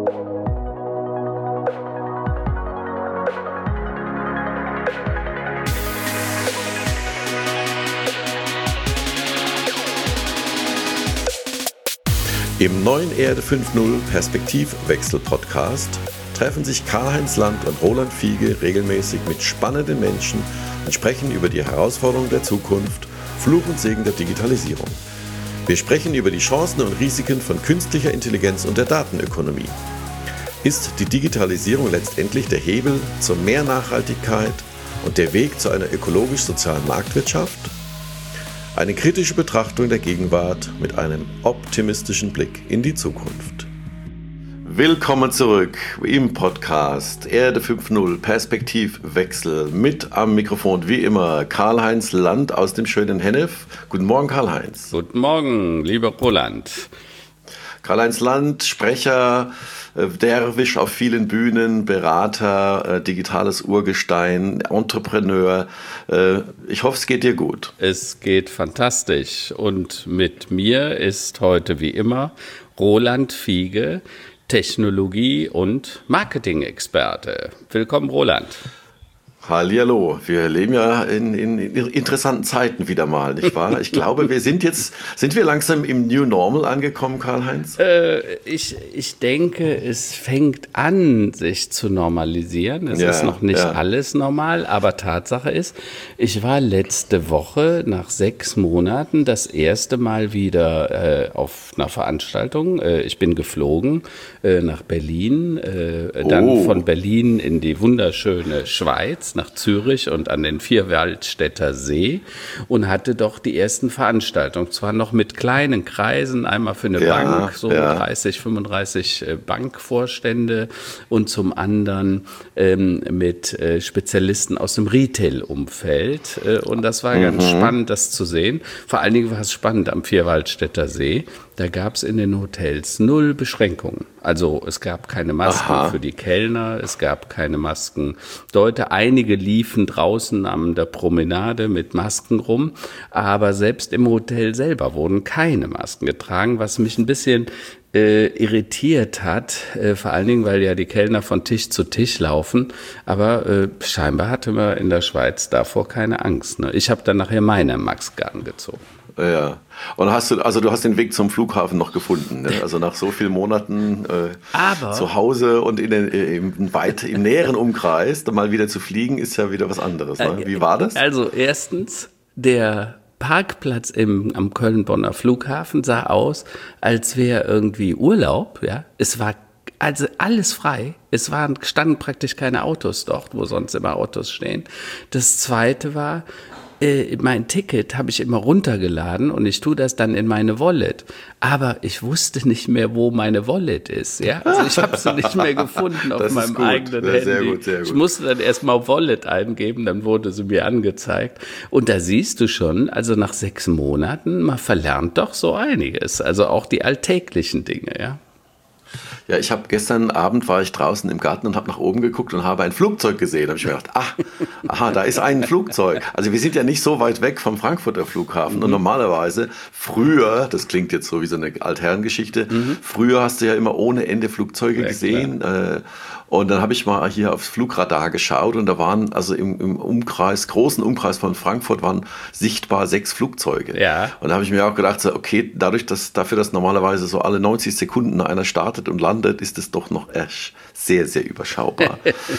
Im neuen Erde 5.0 Perspektivwechsel-Podcast treffen sich Karl-Heinz Land und Roland Fiege regelmäßig mit spannenden Menschen und sprechen über die Herausforderungen der Zukunft, Fluch und Segen der Digitalisierung. Wir sprechen über die Chancen und Risiken von künstlicher Intelligenz und der Datenökonomie. Ist die Digitalisierung letztendlich der Hebel zu mehr Nachhaltigkeit und der Weg zu einer ökologisch-sozialen Marktwirtschaft? Eine kritische Betrachtung der Gegenwart mit einem optimistischen Blick in die Zukunft. Willkommen zurück im Podcast Erde 5.0 Perspektivwechsel. Mit am Mikrofon wie immer Karl-Heinz Land aus dem schönen Hennef. Guten Morgen, Karl-Heinz. Guten Morgen, lieber Roland. Karl-Heinz Land, Sprecher, Derwisch auf vielen Bühnen, Berater, digitales Urgestein, Entrepreneur. Ich hoffe, es geht dir gut. Es geht fantastisch. Und mit mir ist heute wie immer Roland Fiege, Technologie- und Marketing-Experte. Willkommen, Roland. Hallihallo, wir leben ja in interessanten Zeiten wieder mal, nicht wahr? Ich glaube, sind wir langsam im New Normal angekommen, Karl-Heinz? Ich denke, es fängt an, sich zu normalisieren. Es ist noch nicht alles normal, aber Tatsache ist, ich war letzte Woche nach 6 Monaten das erste Mal wieder auf einer Veranstaltung. Ich bin geflogen nach Berlin, dann von Berlin in die wunderschöne Schweiz, nach Zürich und an den Vierwaldstätter See und hatte doch die ersten Veranstaltungen. Zwar noch mit kleinen Kreisen, einmal für eine Bank, so 30, 35 Bankvorstände und zum anderen mit Spezialisten aus dem Retail-Umfeld. Und das war ganz spannend, das zu sehen. Vor allen Dingen war es spannend am Vierwaldstätter See. Da gab es in den Hotels 0 Beschränkungen. Also es gab keine Masken für die Kellner, es gab keine Masken. Leute, einige liefen draußen an der Promenade mit Masken rum, aber selbst im Hotel selber wurden keine Masken getragen, was mich ein bisschen irritiert hat, vor allen Dingen, weil ja die Kellner von Tisch zu Tisch laufen, aber scheinbar hatte man in der Schweiz davor keine Angst. Ne? Ich habe dann nachher meine Maske angezogen. Ja. Und du hast den Weg zum Flughafen noch gefunden, ne? Also nach so vielen Monaten zu Hause und im näheren Umkreis dann mal wieder zu fliegen, ist ja wieder was anderes. Ne? Wie war das? Also erstens, der Parkplatz am Köln-Bonner Flughafen sah aus, als wäre irgendwie Urlaub. Ja? Es war also alles frei. Standen praktisch keine Autos dort, wo sonst immer Autos stehen. Das Zweite war, mein Ticket habe ich immer runtergeladen und ich tue das dann in meine Wallet. Aber ich wusste nicht mehr, wo meine Wallet ist. Ja? Also ich habe sie nicht mehr gefunden auf meinem eigenen Handy. Sehr gut. Ich musste dann erstmal Wallet eingeben, dann wurde sie mir angezeigt. Und da siehst du schon, also nach 6 Monaten, man verlernt doch so einiges. Also auch die alltäglichen Dinge, ja. Ja, gestern Abend war ich draußen im Garten und habe nach oben geguckt und habe ein Flugzeug gesehen. Da habe ich mir gedacht, da ist ein Flugzeug. Also wir sind ja nicht so weit weg vom Frankfurter Flughafen und normalerweise früher, das klingt jetzt so wie so eine Altherrengeschichte, früher hast du ja immer ohne Ende Flugzeuge gesehen. Und dann habe ich mal hier aufs Flugradar geschaut und da waren also im großen Umkreis von Frankfurt waren sichtbar 6 Flugzeuge. Ja. Und da habe ich mir auch gedacht, so, okay, dafür, dass normalerweise so alle 90 Sekunden einer startet und landet, ist es doch noch sehr, sehr überschaubar.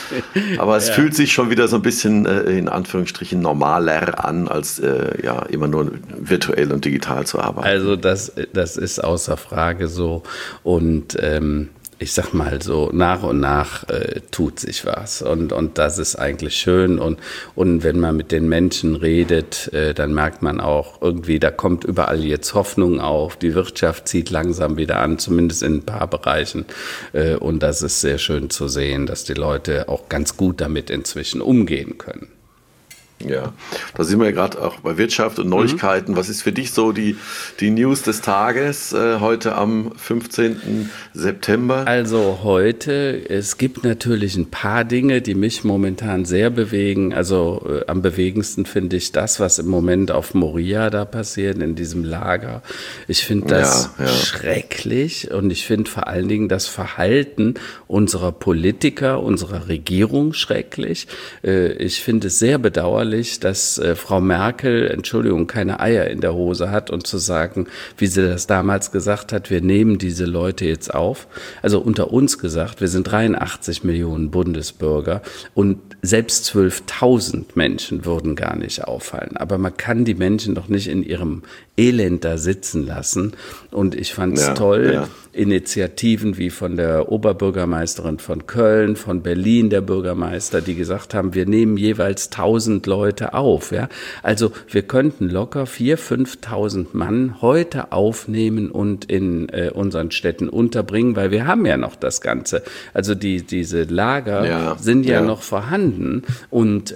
Aber es fühlt sich schon wieder so ein bisschen in Anführungsstrichen normaler an, als immer nur virtuell und digital zu arbeiten. Also das ist außer Frage so und ich sag mal so, nach und nach tut sich was und das ist eigentlich schön und wenn man mit den Menschen redet, dann merkt man auch irgendwie, da kommt überall jetzt Hoffnung auf, die Wirtschaft zieht langsam wieder an, zumindest in ein paar Bereichen und das ist sehr schön zu sehen, dass die Leute auch ganz gut damit inzwischen umgehen können. Ja, da sind wir ja gerade auch bei Wirtschaft und Neuigkeiten. Was ist für dich so die News des Tages heute am 15. September? Also heute, es gibt natürlich ein paar Dinge, die mich momentan sehr bewegen. Also am bewegendsten finde ich das, was im Moment auf Moria da passiert, in diesem Lager. Ich finde das schrecklich und ich finde vor allen Dingen das Verhalten unserer Politiker, unserer Regierung schrecklich. Ich finde es sehr bedauerlich, dass Frau Merkel, Entschuldigung, keine Eier in der Hose hat und zu sagen, wie sie das damals gesagt hat, wir nehmen diese Leute jetzt auf. Also unter uns gesagt, wir sind 83 Millionen Bundesbürger und selbst 12.000 Menschen würden gar nicht auffallen. Aber man kann die Menschen doch nicht in ihrem Elend da sitzen lassen. Und ich fand es toll, Initiativen wie von der Oberbürgermeisterin von Köln, von Berlin, der Bürgermeister, die gesagt haben, wir nehmen jeweils 1.000 Leute auf. Ja? Also wir könnten locker 4.000, 5.000 Mann heute aufnehmen und in unseren Städten unterbringen, weil wir haben ja noch das Ganze. Also diese Lager sind ja noch vorhanden und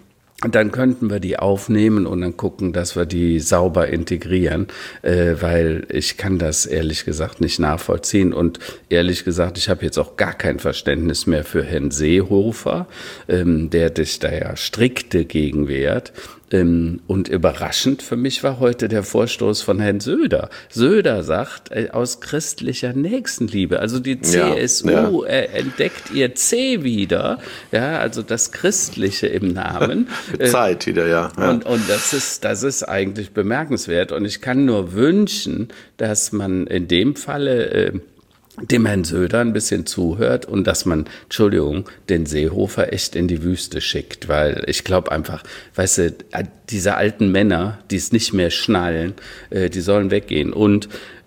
dann könnten wir die aufnehmen und dann gucken, dass wir die sauber integrieren, weil ich kann das ehrlich gesagt nicht nachvollziehen und ehrlich gesagt, ich habe jetzt auch gar kein Verständnis mehr für Herrn Seehofer, der sich da ja strikt dagegen wehrt. Und überraschend für mich war heute der Vorstoß von Herrn Söder. Söder sagt, aus christlicher Nächstenliebe, also die CSU entdeckt ihr C wieder, ja, also das Christliche im Namen. Zeit wieder, ja. Und das ist eigentlich bemerkenswert und ich kann nur wünschen, dass man in dem Falle dem Herrn Söder ein bisschen zuhört und dass man, den Seehofer echt in die Wüste schickt, weil ich glaube einfach, weißt du, diese alten Männer, die es nicht mehr schnallen, die sollen weggehen und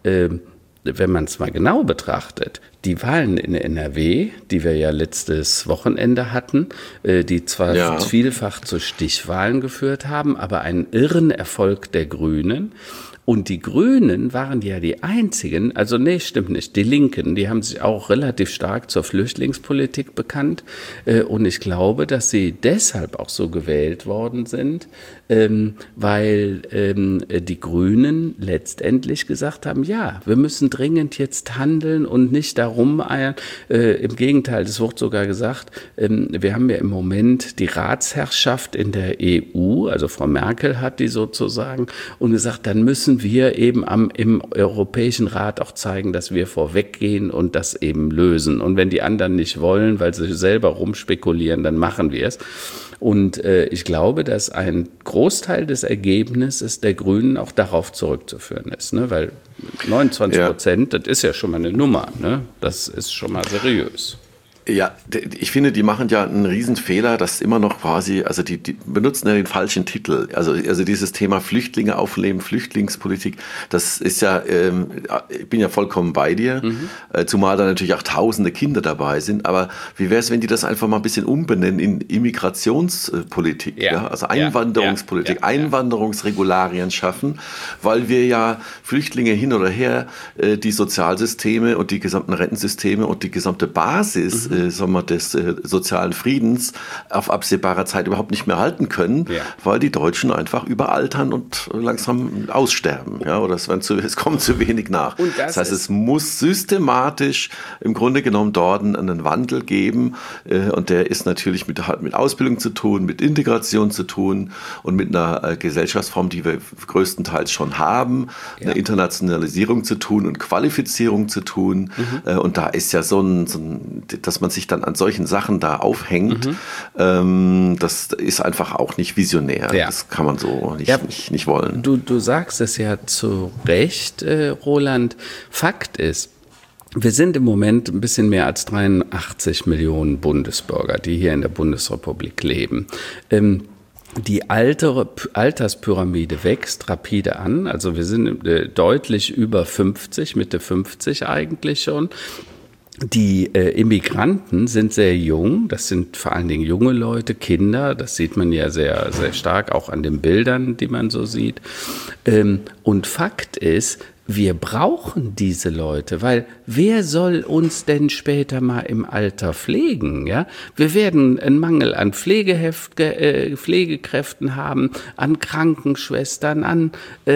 wenn man es mal genau betrachtet, die Wahlen in NRW, die wir ja letztes Wochenende hatten, die zwar vielfach zu Stichwahlen geführt haben, aber einen irren Erfolg der Grünen. Und die Grünen waren ja die einzigen, also nee, stimmt nicht, die Linken, die haben sich auch relativ stark zur Flüchtlingspolitik bekannt. Und ich glaube, dass sie deshalb auch so gewählt worden sind, weil die Grünen letztendlich gesagt haben, ja, wir müssen dringend jetzt handeln und nicht darum eiern. Im Gegenteil, es wird sogar gesagt, wir haben ja im Moment die Ratsherrschaft in der EU, also Frau Merkel hat die sozusagen, und gesagt, dann müssen wir eben im Europäischen Rat auch zeigen, dass wir vorweggehen und das eben lösen. Und wenn die anderen nicht wollen, weil sie selber rumspekulieren, dann machen wir es. Und ich glaube, dass ein Großteil des Ergebnisses der Grünen auch darauf zurückzuführen ist, ne? Weil 29%, das ist ja schon mal eine Nummer, ne? Das ist schon mal seriös. Ja, ich finde, die machen ja einen Riesenfehler, dass immer noch quasi, also die benutzen ja den falschen Titel. Also dieses Thema Flüchtlinge aufnehmen, Flüchtlingspolitik, das ist ja, ich bin ja vollkommen bei dir, zumal da natürlich auch tausende Kinder dabei sind. Aber wie wäre es, wenn die das einfach mal ein bisschen umbenennen in Immigrationspolitik, also Einwanderungspolitik, Einwanderungsregularien schaffen, weil wir ja Flüchtlinge hin oder her die Sozialsysteme und die gesamten Rentensysteme und die gesamte Basis des sozialen Friedens auf absehbarer Zeit überhaupt nicht mehr halten können, weil die Deutschen einfach überaltern und langsam aussterben. Ja, oder es kommt zu wenig nach. Das heißt, es muss systematisch im Grunde genommen dort einen Wandel geben und der ist natürlich mit Ausbildung zu tun, mit Integration zu tun und mit einer Gesellschaftsform, die wir größtenteils schon haben, eine Internationalisierung zu tun und Qualifizierung zu tun. Und da ist ja dass man sich dann an solchen Sachen da aufhängt, das ist einfach auch nicht visionär. Ja. Das kann man so nicht wollen. Du sagst es ja zu Recht, Roland. Fakt ist, wir sind im Moment ein bisschen mehr als 83 Millionen Bundesbürger, die hier in der Bundesrepublik leben. Die Alterspyramide wächst rapide an. Also wir sind deutlich über 50, Mitte 50 eigentlich schon. Die Immigranten sind sehr jung, das sind vor allen Dingen junge Leute, Kinder, das sieht man ja sehr, sehr stark auch an den Bildern, die man so sieht. Und Fakt ist, wir brauchen diese Leute, weil wer soll uns denn später mal im Alter pflegen? Ja? Wir werden einen Mangel an Pflegekräften haben, an Krankenschwestern, an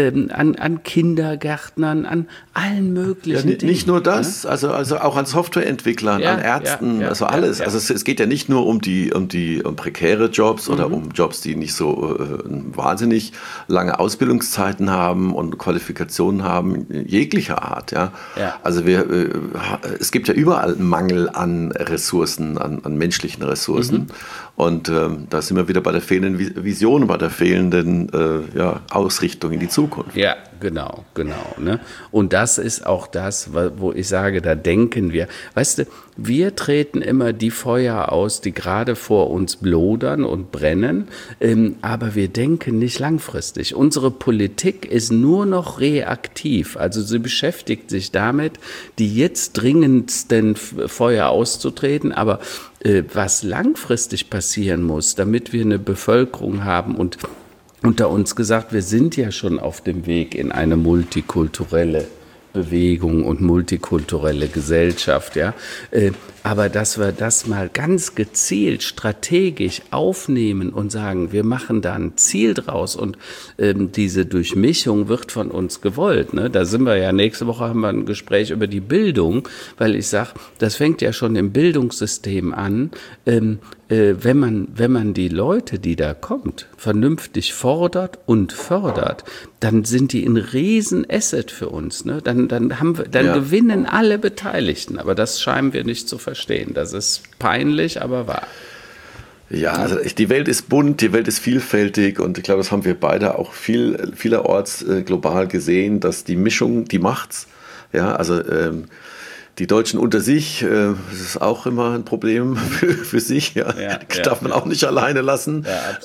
Kindergärtnern, an allen möglichen Dingen. Nicht nur das, ja? also auch an Softwareentwicklern, an Ärzten, also alles. Also es geht ja nicht nur um prekäre Jobs oder um Jobs, die nicht so wahnsinnig lange Ausbildungszeiten haben und Qualifikationen haben, jeglicher Art. Ja? Also es gibt ja überall einen Mangel an Ressourcen, an menschlichen Ressourcen. Und da sind wir wieder bei der fehlenden Vision, bei der fehlenden Ausrichtung in die Zukunft. Ja, genau. Ne? Und das ist auch das, wo ich sage, da denken wir. Weißt du, wir treten immer die Feuer aus, die gerade vor uns lodern und brennen, aber wir denken nicht langfristig. Unsere Politik ist nur noch reaktiv, also sie beschäftigt sich damit, die jetzt dringendsten Feuer auszutreten, aber was langfristig passieren muss, damit wir eine Bevölkerung haben und unter uns gesagt, wir sind ja schon auf dem Weg in eine multikulturelle Bewegung und multikulturelle Gesellschaft, ja. Aber dass wir das mal ganz gezielt, strategisch aufnehmen und sagen, wir machen da ein Ziel draus und diese Durchmischung wird von uns gewollt. Ne? Da sind wir ja, nächste Woche haben wir ein Gespräch über die Bildung, weil ich sage, das fängt ja schon im Bildungssystem an, wenn man die Leute, die da kommt, vernünftig fordert und fördert, dann sind die ein Riesenasset für uns. Ne? Dann gewinnen alle Beteiligten, aber das scheinen wir nicht zu verstehen. Das ist peinlich, aber wahr. Ja, also die Welt ist bunt, die Welt ist vielfältig und ich glaube, das haben wir beide auch vielerorts global gesehen, dass die Mischung, die macht's. Ja, also die Deutschen unter sich, das ist auch immer ein Problem für sich. Ja. Darf man auch nicht alleine lassen.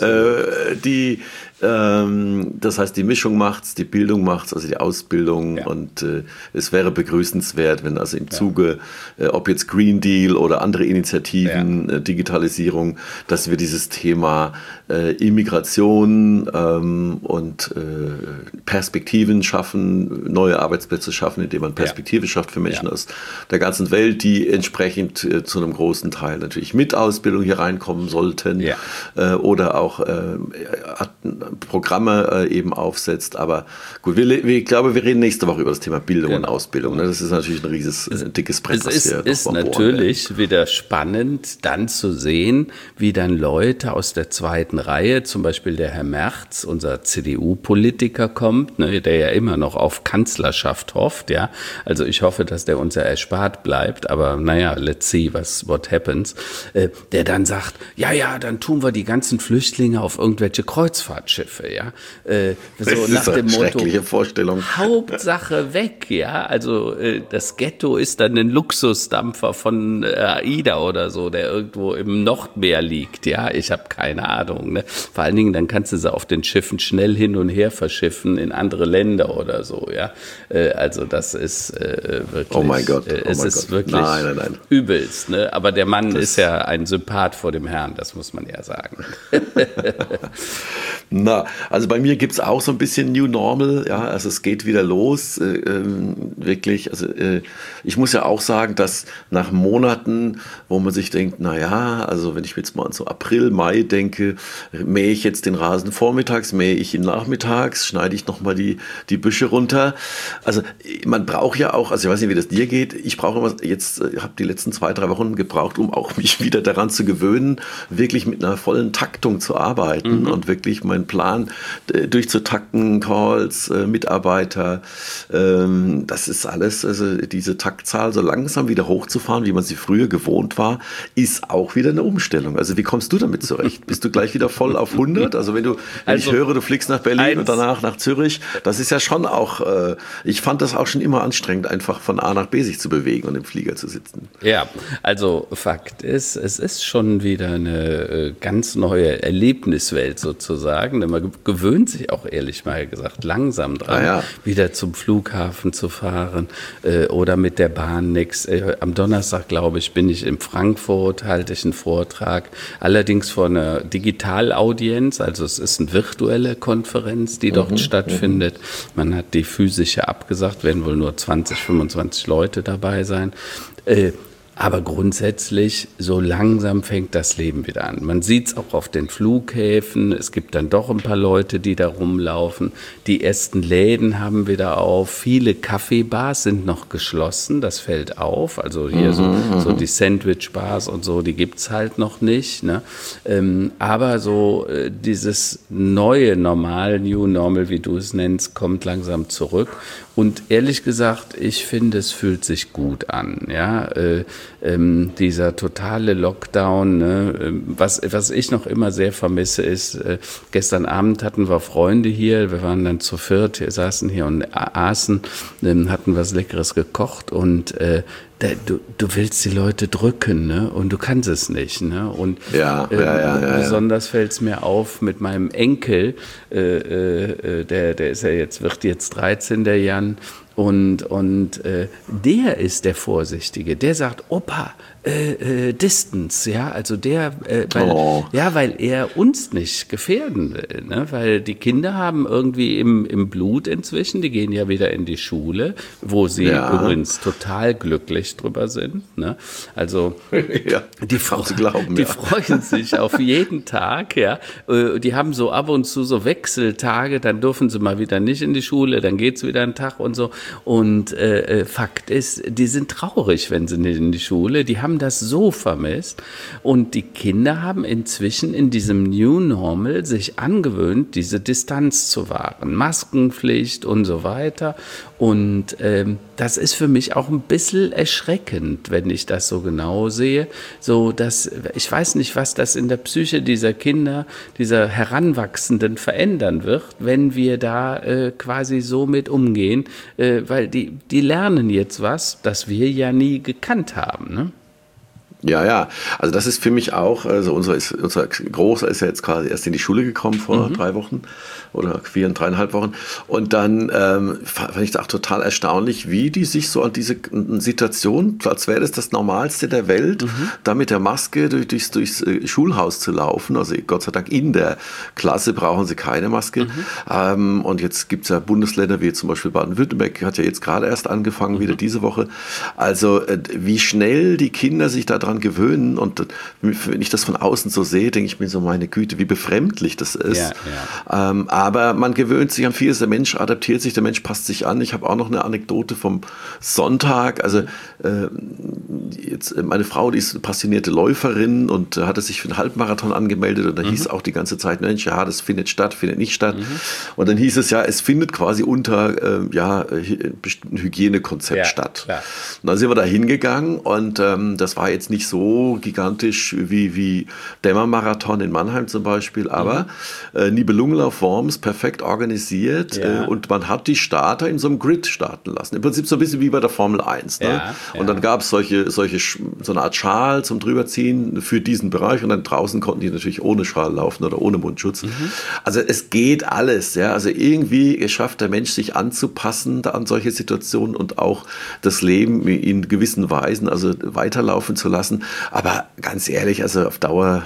Ja, das heißt, die Mischung macht's, die Bildung macht's, also die Ausbildung. Ja. Und es wäre begrüßenswert, wenn also im Zuge, ob jetzt Green Deal oder andere Initiativen, Digitalisierung, dass wir dieses Thema Immigration und Perspektiven schaffen, neue Arbeitsplätze schaffen, indem man Perspektive schafft für Menschen aus der ganzen Welt, die entsprechend zu einem großen Teil natürlich mit Ausbildung hier reinkommen sollten oder auch Programme eben aufsetzt. Aber gut, ich glaube, wir reden nächste Woche über das Thema Bildung und Ausbildung. Das ist natürlich ein dickes Brett, was wir ist natürlich wieder spannend, dann zu sehen, wie dann Leute aus der zweiten Reihe, zum Beispiel der Herr Merz, unser CDU-Politiker kommt, ne, der ja immer noch auf Kanzlerschaft hofft. Ja, also ich hoffe, dass der uns ja erspart bleibt, aber naja, let's see what happens. Der dann sagt, dann tun wir die ganzen Flüchtlinge auf irgendwelche Kreuzfahrtschiffe, ja. So nach dem Motto, schreckliche Vorstellung. Hauptsache weg, ja. Also das Ghetto ist dann ein Luxusdampfer von AIDA oder so, der irgendwo im Nordmeer liegt, ja. Ich habe keine Ahnung, ne. Vor allen Dingen, dann kannst du sie auf den Schiffen schnell hin und her verschiffen in andere Länder oder so, ja. Also das ist wirklich, oh mein Gott, ist wirklich nein. übelst, ne. Aber der Mann ist ja ein Sympath vor dem Herrn, das muss man ja sagen. Na, also bei mir gibt es auch so ein bisschen New Normal, ja, also es geht wieder los, wirklich, also ich muss ja auch sagen, dass nach Monaten, wo man sich denkt, also wenn ich jetzt mal an so April, Mai denke, mähe ich jetzt den Rasen vormittags, mähe ich ihn nachmittags, schneide ich nochmal die Büsche runter, also man braucht ja auch, also ich weiß nicht, wie das dir geht, ich brauche immer, habe die letzten 2-3 Wochen gebraucht, um auch mich wieder daran zu gewöhnen, wirklich mit einer vollen Taktung zu arbeiten und wirklich meinen Plan durchzutakten, Calls, Mitarbeiter, das ist alles, also diese Taktzahl so langsam wieder hochzufahren, wie man sie früher gewohnt war, ist auch wieder eine Umstellung. Also wie kommst du damit zurecht? Bist du gleich wieder voll auf 100? Also wenn ich höre, du fliegst nach Berlin und danach nach Zürich, das ist ja schon auch, ich fand das auch schon immer anstrengend, einfach von A nach B sich zu bewegen und im Flieger zu sitzen. Ja, also Fakt ist, es ist schon wieder eine ganz neue Erlebniswelt sozusagen. immer gewöhnt sich auch ehrlich mal gesagt langsam dran, wieder zum Flughafen zu fahren oder mit der Bahn nix. Am Donnerstag, glaube ich, bin ich in Frankfurt, halte ich einen Vortrag, allerdings vor einer Digitalaudienz, also es ist eine virtuelle Konferenz, die dort stattfindet. Man hat die physische abgesagt, werden wohl nur 20, 25 Leute dabei sein. Aber grundsätzlich, so langsam fängt das Leben wieder an. Man sieht es auch auf den Flughäfen. Es gibt dann doch ein paar Leute, die da rumlaufen. Die ersten Läden haben wieder auf. Viele Kaffeebars sind noch geschlossen. Das fällt auf. Also hier so die Sandwich-Bars und so, die gibt's halt noch nicht. Ne? Aber so dieses neue Normal, New Normal, wie du es nennst, kommt langsam zurück. Und ehrlich gesagt, ich finde, es fühlt sich gut an. Ja? Dieser totale Lockdown, ne? Was ich noch immer sehr vermisse ist, gestern Abend hatten wir Freunde hier, wir waren dann zu viert, saßen hier und aßen, hatten was Leckeres gekocht und du willst die Leute drücken, ne? Und du kannst es nicht. Ne? Und besonders fällt es mir auf mit meinem Enkel, der ist ja wird jetzt 13, der Jan. Und der ist der Vorsichtige, der sagt, Opa, Distance, ja, also weil er uns nicht gefährden will, ne? Weil die Kinder haben irgendwie im Blut inzwischen, die gehen ja wieder in die Schule, wo sie übrigens total glücklich drüber sind, ne? Also die freuen sich auf jeden Tag, ja, die haben so ab und zu so Wechseltage, dann dürfen sie mal wieder nicht in die Schule, dann geht's wieder einen Tag und so und Fakt ist, die sind traurig, wenn sie nicht in die Schule, die haben das so vermisst und die Kinder haben inzwischen in diesem New Normal sich angewöhnt, diese Distanz zu wahren, Maskenpflicht und so weiter und das ist für mich auch ein bisschen erschreckend, wenn ich das so genau sehe, so dass ich weiß nicht, was das in der Psyche dieser Kinder, dieser Heranwachsenden verändern wird, wenn wir da quasi so mit umgehen, weil die lernen jetzt was, das wir ja nie gekannt haben, ne? Ja, also das ist für mich auch, also unser Großer ist ja jetzt quasi erst in die Schule gekommen vor 3 Wochen oder 3,5 Wochen und dann fand ich das auch total erstaunlich, wie die sich so an diese Situation, als wäre das Normalste der Welt, da mit der Maske durchs Schulhaus zu laufen, also Gott sei Dank in der Klasse brauchen sie keine Maske und jetzt gibt es ja Bundesländer wie zum Beispiel Baden-Württemberg, hat ja jetzt gerade erst angefangen, wieder diese Woche, also wie schnell die Kinder sich daran gewöhnen und wenn ich das von außen so sehe, denke ich mir so, meine Güte, wie befremdlich das ist. Aber man gewöhnt sich an vieles, der Mensch adaptiert sich, der Mensch passt sich an. Ich habe auch noch eine Anekdote vom Sonntag, also jetzt meine Frau, die ist eine passionierte Läuferin und hatte sich für einen Halbmarathon angemeldet und da hieß auch die ganze Zeit, Mensch, ja, das findet statt, findet nicht statt. Und dann hieß es ja, es findet quasi unter bestimmten Hygienekonzept statt. Ja. Und dann sind wir da hingegangen und das war jetzt nicht so gigantisch wie Dämmermarathon in Mannheim zum Beispiel, aber Nibelungenlauf Worms perfekt organisiert und man hat die Starter in so einem Grid starten lassen. Im Prinzip so ein bisschen wie bei der Formel 1. Ne? Und dann gab es so eine Art Schal zum Drüberziehen für diesen Bereich und dann draußen konnten die natürlich ohne Schal laufen oder ohne Mundschutz. Also es geht alles. Ja? Also irgendwie schafft der Mensch sich anzupassen an solche Situationen und auch das Leben in gewissen Weisen also weiterlaufen zu lassen. Aber ganz ehrlich, also auf Dauer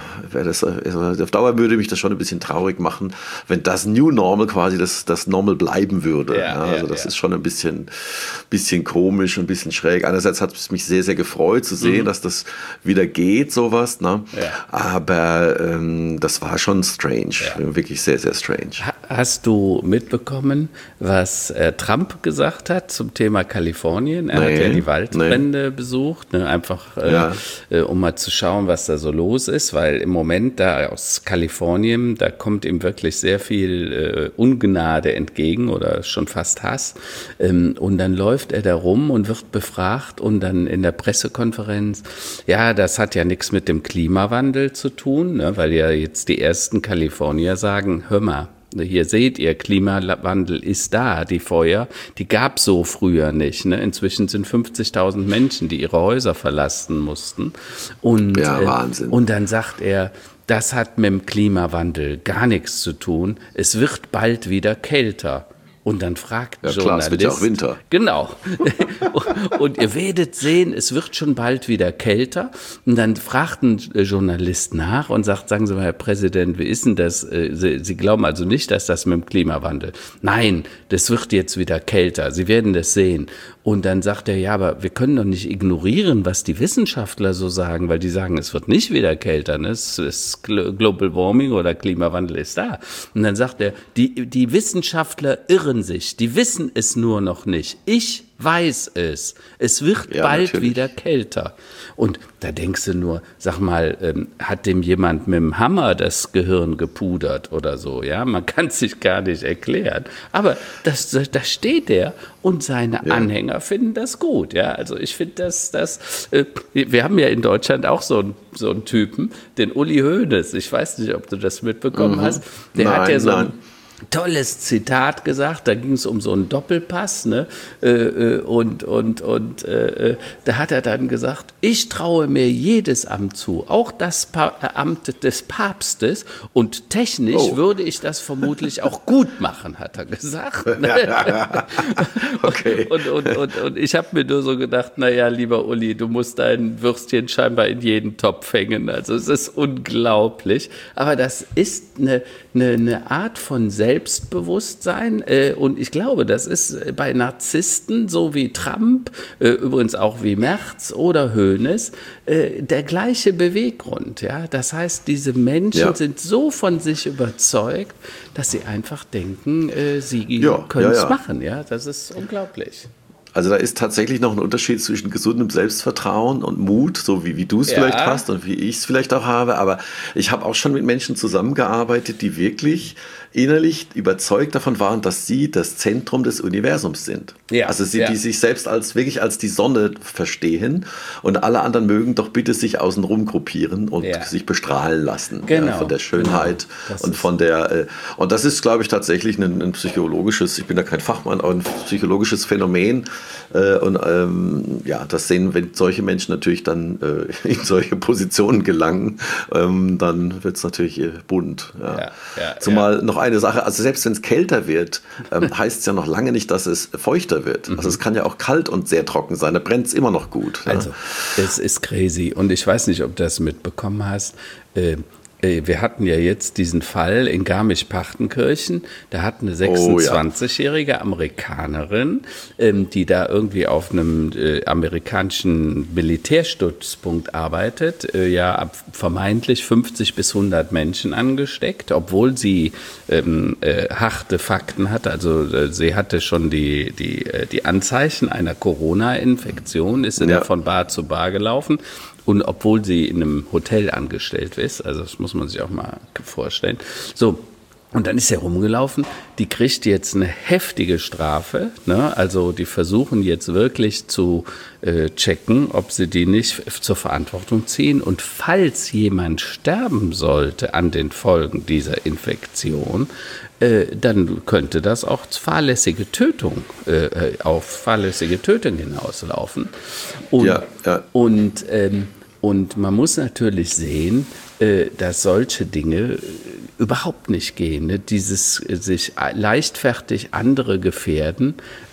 würde mich das schon ein bisschen traurig machen, wenn das New Normal quasi das Normal bleiben würde. Das ist schon ein bisschen komisch, ein bisschen schräg. Einerseits hat es mich sehr, sehr gefreut zu sehen, dass das wieder geht, sowas. Ne? Aber das war schon strange, wirklich sehr, sehr strange. Hast du mitbekommen, was Trump gesagt hat zum Thema Kalifornien? Er hat ja die Waldbrände besucht, ne? Einfach um mal zu schauen, was da so los ist, weil im Moment da aus Kalifornien, da kommt ihm wirklich sehr viel Ungnade entgegen oder schon fast Hass. Und dann läuft er da rum und wird befragt und dann in der Pressekonferenz, ja, das hat ja nichts mit dem Klimawandel zu tun, ne, weil ja jetzt die ersten Kalifornier sagen, hör mal, hier seht ihr, Klimawandel ist da, die Feuer, die gab es so früher nicht. Ne? Inzwischen sind 50.000 Menschen, die ihre Häuser verlassen mussten. Und, Wahnsinn. Und dann sagt er, das hat mit dem Klimawandel gar nichts zu tun. Es wird bald wieder kälter. Und dann fragt ein Journalist. Es wird ja auch Winter. Genau. Und ihr werdet sehen, es wird schon bald wieder kälter. Und dann fragt ein Journalist nach und sagt, sagen Sie mal, Herr Präsident, wie ist denn das? Sie glauben also nicht, dass das mit dem Klimawandel? Nein, das wird jetzt wieder kälter. Sie werden das sehen. Und dann sagt er, ja, aber wir können doch nicht ignorieren, was die Wissenschaftler so sagen, weil die sagen, es wird nicht wieder kälter. Ne? Es ist Global Warming oder Klimawandel ist da. Und dann sagt er, die Wissenschaftler irren sich, die wissen es nur noch nicht. Ich weiß es. Es wird bald natürlich wieder kälter. Und da denkst du nur, sag mal, hat dem jemand mit dem Hammer das Gehirn gepudert oder so? Ja, man kann es sich gar nicht erklären. Aber da steht er und seine Anhänger finden das gut. Ja, also ich finde wir haben ja in Deutschland auch so einen Typen, den Uli Hoeneß. Ich weiß nicht, ob du das mitbekommen hast. Der hat ja so ein tolles Zitat gesagt, da ging es um so einen Doppelpass, ne? Und da hat er dann gesagt, ich traue mir jedes Amt zu, auch das Amt des Papstes, und technisch würde ich das vermutlich auch gut machen, hat er gesagt. Okay. Und ich habe mir nur so gedacht, naja, lieber Uli, du musst dein Würstchen scheinbar in jeden Topf hängen, also es ist unglaublich, aber das ist eine Art von Selbstbewusstsein, und ich glaube, das ist bei Narzissten, so wie Trump, übrigens auch wie Merz oder Hoeneß, der gleiche Beweggrund. Ja? Das heißt, diese Menschen sind so von sich überzeugt, dass sie einfach denken, sie können es machen. Ja? Das ist unglaublich. Also da ist tatsächlich noch ein Unterschied zwischen gesundem Selbstvertrauen und Mut, so wie du es vielleicht hast und wie ich es vielleicht auch habe. Aber ich habe auch schon mit Menschen zusammengearbeitet, die wirklich innerlich überzeugt davon waren, dass sie das Zentrum des Universums sind. Ja, also die sich selbst wirklich als die Sonne verstehen, und alle anderen mögen doch bitte sich außenrum gruppieren und sich bestrahlen lassen von der Schönheit und von der und das ist, glaube ich, tatsächlich ein psychologisches, ich bin da kein Fachmann, aber ein psychologisches Phänomen, das sehen, wenn solche Menschen natürlich dann in solche Positionen gelangen, dann wird es natürlich bunt. Zumal noch eine Sache, also selbst wenn es kälter wird, heißt es ja noch lange nicht, dass es feuchter wird. Also es kann ja auch kalt und sehr trocken sein, da brennt es immer noch gut. Also, es ist crazy, und ich weiß nicht, ob du das mitbekommen hast. Wir hatten ja jetzt diesen Fall in Garmisch-Partenkirchen, da hat eine 26-jährige Amerikanerin, die da irgendwie auf einem amerikanischen Militärstützpunkt arbeitet, vermeintlich 50 bis 100 Menschen angesteckt, obwohl sie harte Fakten hatte. Also sie hatte schon die Anzeichen einer Corona-Infektion, ist von Bar zu Bar gelaufen. Und obwohl sie in einem Hotel angestellt ist, also das muss man sich auch mal vorstellen. So, und dann ist sie rumgelaufen, die kriegt jetzt eine heftige Strafe, ne? Also die versuchen jetzt wirklich zu checken, ob sie die nicht zur Verantwortung ziehen. Und falls jemand sterben sollte an den Folgen dieser Infektion, dann könnte das auch fahrlässige Tötung, auf fahrlässige Tötung hinauslaufen. Und man muss natürlich sehen, dass solche Dinge überhaupt nicht gehen. Ne? Dieses sich leichtfertig andere gefährden,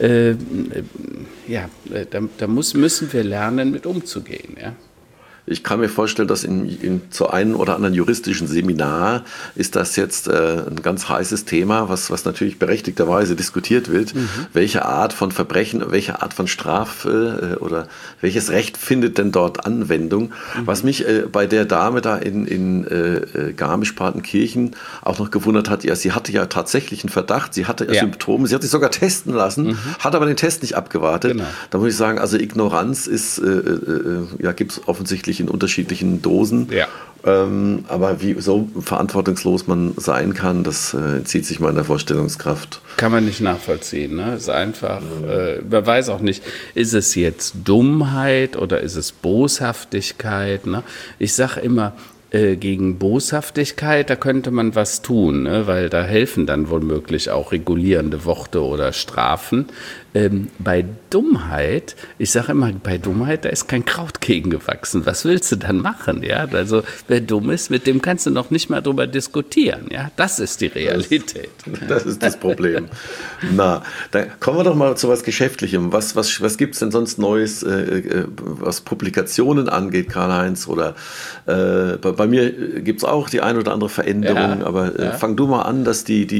müssen wir lernen, mit umzugehen. Ja? Ich kann mir vorstellen, dass zu einem oder anderen juristischen Seminar ist das jetzt ein ganz heißes Thema, was natürlich berechtigterweise diskutiert wird. Welche Art von Verbrechen, welche Art von Strafe oder welches Recht findet denn dort Anwendung? Was mich bei der Dame da in Garmisch-Partenkirchen auch noch gewundert hat, sie hatte ja tatsächlich einen Verdacht, sie hatte Symptome, sie hat sich sogar testen lassen, hat aber den Test nicht abgewartet. Genau. Da muss ich sagen, also Ignoranz ist, gibt es offensichtlich in unterschiedlichen Dosen. Ja. Aber wie so verantwortungslos man sein kann, das entzieht sich meiner Vorstellungskraft. Kann man nicht nachvollziehen. Ne? Ist einfach, man weiß auch nicht, ist es jetzt Dummheit oder ist es Boshaftigkeit? Ne? Ich sage immer, gegen Boshaftigkeit, da könnte man was tun, ne? Weil da helfen dann womöglich auch regulierende Worte oder Strafen. Bei Dummheit, ich sage immer, bei Dummheit, da ist kein Kraut gegen gewachsen. Was willst du dann machen? Ja? Also wer dumm ist, mit dem kannst du noch nicht mal drüber diskutieren. Ja? Das ist die Realität. Das ist das Problem. Na, dann kommen wir doch mal zu was Geschäftlichem. Was gibt es denn sonst Neues, was Publikationen angeht, Karl-Heinz? Oder bei mir gibt es auch die ein oder andere Veränderung, aber fang du mal an, dass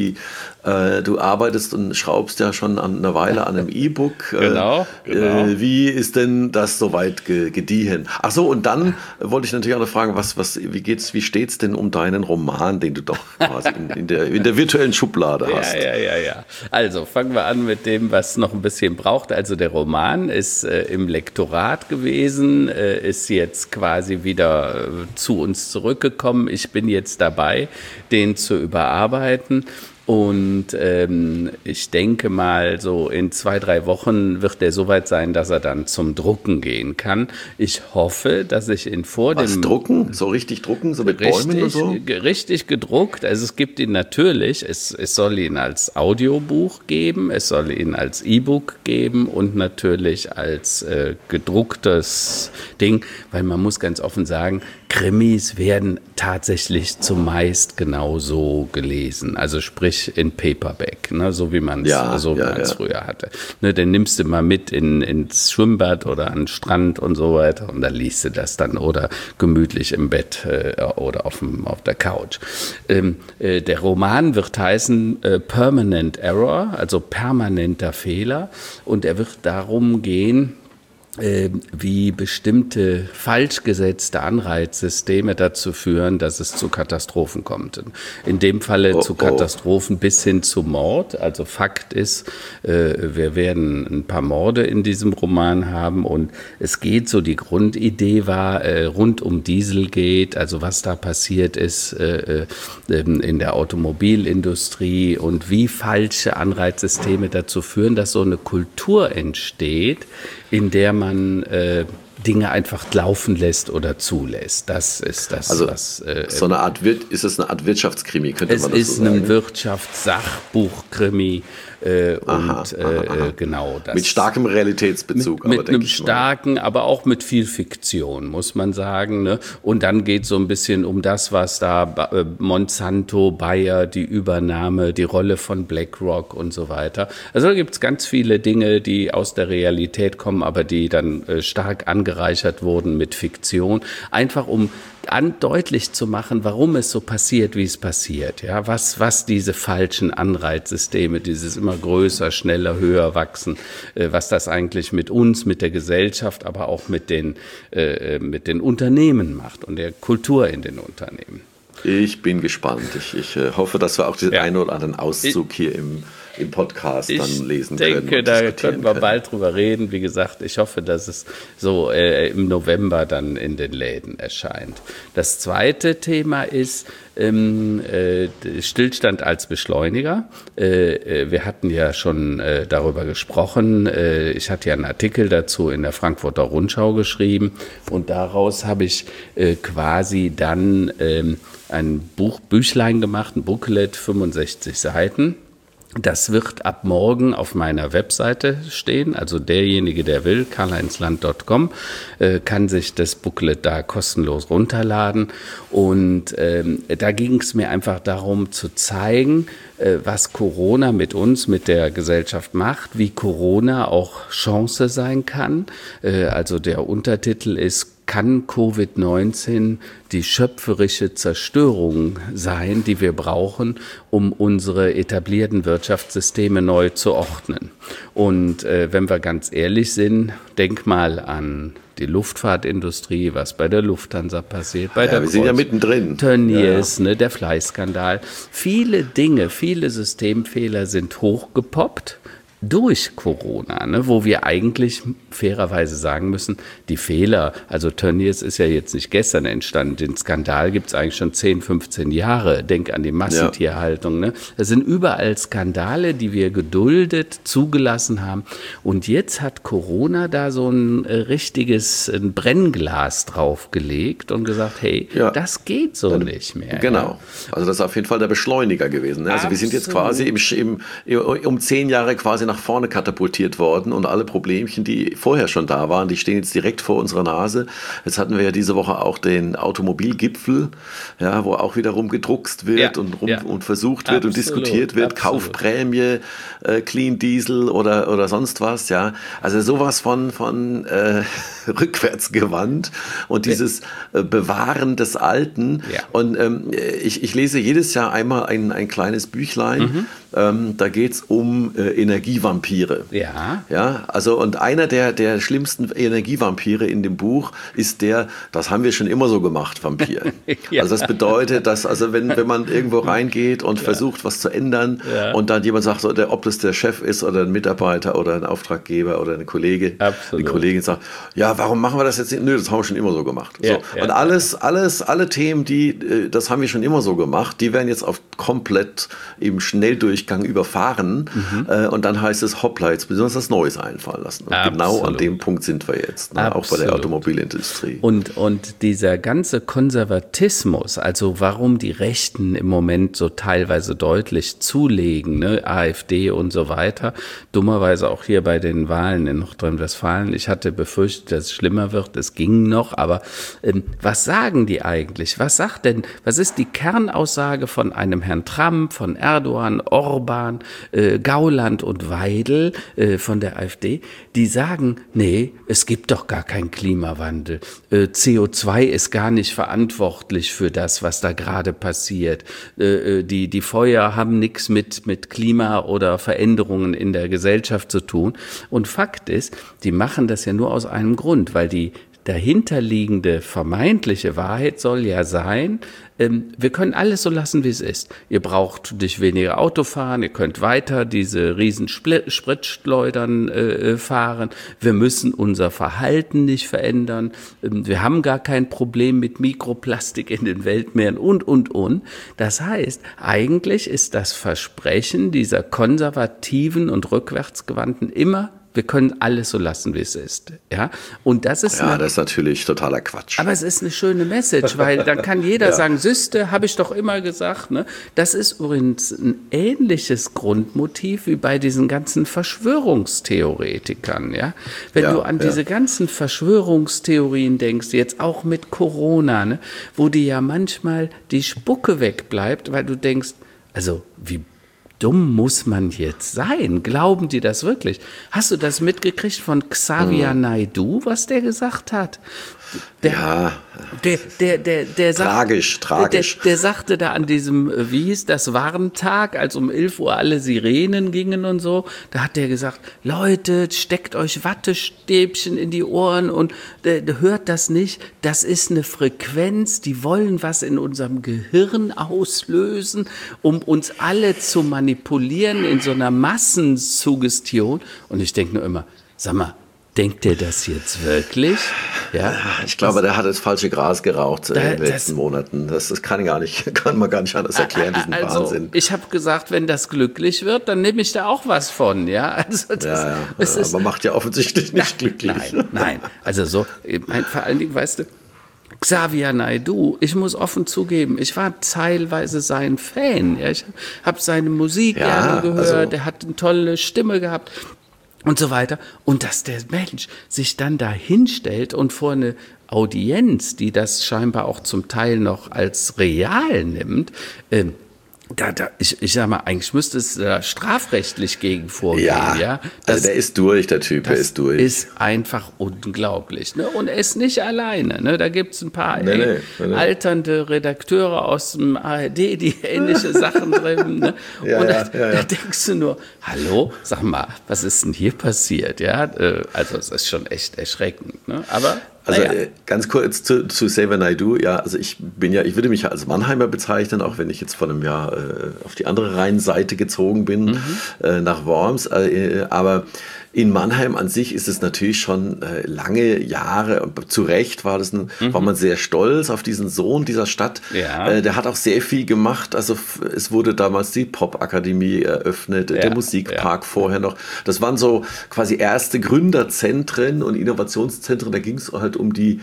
du arbeitest und schraubst ja schon eine Weile an einem E-Book. Genau. Wie ist denn das soweit gediehen? Ach so, und dann wollte ich natürlich auch noch fragen, wie steht's denn um deinen Roman, den du doch quasi in der virtuellen Schublade hast? Ja. Also fangen wir an mit dem, was noch ein bisschen braucht. Also der Roman ist im Lektorat gewesen, ist jetzt quasi wieder zu uns zurückgekommen. Ich bin jetzt dabei, den zu überarbeiten. Und ich denke mal, so in 2-3 Wochen wird der soweit sein, dass er dann zum Drucken gehen kann. Ich hoffe, dass ich ihn drucken? So richtig drucken? So mit Bäumen und so? Richtig gedruckt. Also es gibt ihn natürlich, es soll ihn als Audiobuch geben, es soll ihn als E-Book geben und natürlich als gedrucktes Ding, weil man muss ganz offen sagen, Krimis werden tatsächlich zumeist genauso gelesen. Also sprich in Paperback, ne, so wie man es früher hatte. Ne, den nimmst du mal mit ins Schwimmbad oder an den Strand und so weiter und dann liest du das dann oder gemütlich im Bett oder auf der Couch. Der Roman wird heißen Permanent Error, also permanenter Fehler, und er wird darum gehen, wie bestimmte falsch gesetzte Anreizsysteme dazu führen, dass es zu Katastrophen kommt. In dem Falle zu Katastrophen bis hin zu Mord. Also Fakt ist, wir werden ein paar Morde in diesem Roman haben und es geht so, die Grundidee war, rund um Dieselgate, also was da passiert ist in der Automobilindustrie und wie falsche Anreizsysteme dazu führen, dass so eine Kultur entsteht, in der man Dinge einfach laufen lässt oder zulässt. Das ist das, also was... ist es eine Art Wirtschaftskrimi, könnte man das so sagen? Es ist ein Wirtschaftssachbuchkrimi. Genau das. Mit starkem Realitätsbezug. Mit einem starken, aber auch mit viel Fiktion, muss man sagen. Ne? Und dann geht es so ein bisschen um das, was da Monsanto, Bayer, die Übernahme, die Rolle von BlackRock und so weiter. Also da gibt es ganz viele Dinge, die aus der Realität kommen, aber die dann stark angereichert wurden mit Fiktion. Einfach um deutlich zu machen, warum es so passiert, wie es passiert. Ja, was diese falschen Anreizsysteme, dieses immer größer, schneller, höher wachsen, was das eigentlich mit uns, mit der Gesellschaft, aber auch mit den Unternehmen macht und der Kultur in den Unternehmen. Ich bin gespannt. Ich hoffe, dass wir auch den einen oder anderen Auszug hier im Podcast dann lesen können. Ich denke, da können wir bald drüber reden. Wie gesagt, ich hoffe, dass es so im November dann in den Läden erscheint. Das zweite Thema ist Stillstand als Beschleuniger. Wir hatten ja schon darüber gesprochen. Ich hatte ja einen Artikel dazu in der Frankfurter Rundschau geschrieben und daraus habe ich quasi dann ein Büchlein gemacht, ein Booklet, 65 Seiten. Das wird ab morgen auf meiner Webseite stehen, also derjenige, der will, karlheinzland.com, kann sich das Booklet da kostenlos runterladen und da ging es mir einfach darum zu zeigen, was Corona mit uns, mit der Gesellschaft macht, wie Corona auch Chance sein kann, also der Untertitel ist: Kann Covid-19 die schöpferische Zerstörung sein, die wir brauchen, um unsere etablierten Wirtschaftssysteme neu zu ordnen? Und wenn wir ganz ehrlich sind, denk mal an die Luftfahrtindustrie, was bei der Lufthansa passiert, bei der wir sind ja mittendrin. Tönnies, ne, der Fleißskandal. Viele Dinge, viele Systemfehler sind hochgepoppt. durch Corona, ne, wo wir eigentlich fairerweise sagen müssen, die Fehler, also Tönnies ist ja jetzt nicht gestern entstanden, den Skandal gibt es eigentlich schon 10, 15 Jahre, denk an die Massentierhaltung. Ne? Das sind überall Skandale, die wir geduldet zugelassen haben und jetzt hat Corona da so ein richtiges Brennglas draufgelegt und gesagt, hey, das geht so nicht mehr. Genau, also das ist auf jeden Fall der Beschleuniger gewesen. Ne? Also wir sind jetzt quasi um 10 Jahre quasi nach vorne katapultiert worden und alle Problemchen, die vorher schon da waren, die stehen jetzt direkt vor unserer Nase. Jetzt hatten wir ja diese Woche auch den Automobilgipfel, ja, wo auch wiederum gedruckst wird und versucht wird und diskutiert wird, Kaufprämie, Clean Diesel oder sonst was, ja. Also sowas von rückwärtsgewandt und dieses Bewahren des Alten. Ja. Und ich lese jedes Jahr einmal ein kleines Büchlein, da geht es um Energievampire. Ja. Ja, also und einer der schlimmsten Energievampire in dem Buch ist das haben wir schon immer so gemacht, Vampir. Also das bedeutet, dass wenn man irgendwo reingeht und versucht, was zu ändern und dann jemand sagt, ob das der Chef ist oder ein Mitarbeiter oder ein Auftraggeber oder eine Kollegin sagt, ja, warum machen wir das jetzt nicht? Nö, das haben wir schon immer so gemacht. So. Und alle Themen, das haben wir schon immer so gemacht, die werden jetzt komplett im Schnelldurchgang überfahren und dann heißt es, hoppla, jetzt müssen wir uns was Neues einfallen lassen. Und genau an dem Punkt sind wir jetzt, ne? Auch bei der Automobilindustrie. Und dieser ganze Konservatismus, also warum die Rechten im Moment so teilweise deutlich zulegen, ne? AfD und so weiter, dummerweise auch hier bei den Wahlen in Nordrhein-Westfalen. Ich hatte befürchtet, dass es schlimmer wird, es ging noch, aber was sagen die eigentlich? Was ist die Kernaussage von einem Herrn Trump, von Erdogan, Orban, Gauland und Weidel von der AfD, die sagen, nee, es gibt doch gar keinen Klimawandel. CO2 ist gar nicht verantwortlich für das, was da gerade passiert. Die Feuer haben nichts mit Klima oder Veränderungen in der Gesellschaft zu tun. Und Fakt ist, die machen das ja nur aus einem Grund, weil die dahinterliegende vermeintliche Wahrheit soll ja sein, wir können alles so lassen, wie es ist. Ihr braucht nicht weniger Auto fahren, ihr könnt weiter diese riesen Spritschleudern fahren. Wir müssen unser Verhalten nicht verändern. Wir haben gar kein Problem mit Mikroplastik in den Weltmeeren und. Das heißt, eigentlich ist das Versprechen dieser konservativen und rückwärtsgewandten immer, wir können alles so lassen, wie es ist. Ja? Und das ist das ist natürlich totaler Quatsch. Aber es ist eine schöne Message, weil dann kann jeder sagen, Süste, habe ich doch immer gesagt. Ne? Das ist übrigens ein ähnliches Grundmotiv wie bei diesen ganzen Verschwörungstheoretikern. Ja? Wenn du an diese ganzen Verschwörungstheorien denkst, jetzt auch mit Corona, ne? Wo dir ja manchmal die Spucke wegbleibt, weil du denkst, also wie dumm muss man jetzt sein? Glauben die das wirklich? Hast du das mitgekriegt von Xavier Naidoo, was der gesagt hat? Der tragisch. Der sagte da an diesem, wie hieß das, Warntag, als um 11 Uhr alle Sirenen gingen und so, da hat der gesagt, Leute, steckt euch Wattestäbchen in die Ohren und hört das nicht, das ist eine Frequenz, die wollen was in unserem Gehirn auslösen, um uns alle zu manipulieren in so einer Massensuggestion. Und ich denke nur immer, sag mal, denkt der das jetzt wirklich? Ja, ich glaube, der hat das falsche Gras geraucht in den letzten Monaten. Das kann man gar nicht anders erklären, diesen Wahnsinn. Ich habe gesagt, wenn das glücklich wird, dann nehme ich da auch was von. Ja, also aber macht ja offensichtlich nicht glücklich. Nein. Also so, vor allen Dingen, weißt du, Xavier Naidoo, ich muss offen zugeben, ich war teilweise sein Fan. Ja, ich habe seine Musik gerne gehört, er hat eine tolle Stimme gehabt. Und so weiter. Und dass der Mensch sich dann da hinstellt und vor eine Audienz, die das scheinbar auch zum Teil noch als real nimmt, ich sag mal, eigentlich müsste es strafrechtlich gegen vorgehen. Ja, also der ist durch, der Typ, der ist durch. Das ist einfach unglaublich. Ne? Und er ist nicht alleine. Ne? Da gibt es ein paar alternde Redakteure aus dem ARD, die ähnliche Sachen treiben. Ne? Da denkst du nur, hallo, sag mal, was ist denn hier passiert? Ja? Also es ist schon echt erschreckend. Ne? Aber Also ganz kurz zu Xavier Naidoo. Ja, also ich würde mich ja als Mannheimer bezeichnen, auch wenn ich jetzt vor einem Jahr auf die andere Rheinseite gezogen bin, nach Worms. Aber in Mannheim an sich ist es natürlich schon lange Jahre, und zu Recht war man sehr stolz auf diesen Sohn dieser Stadt. Ja. Der hat auch sehr viel gemacht. Also es wurde damals die Popakademie eröffnet, der Musikpark vorher noch. Das waren so quasi erste Gründerzentren und Innovationszentren. Da ging es halt um die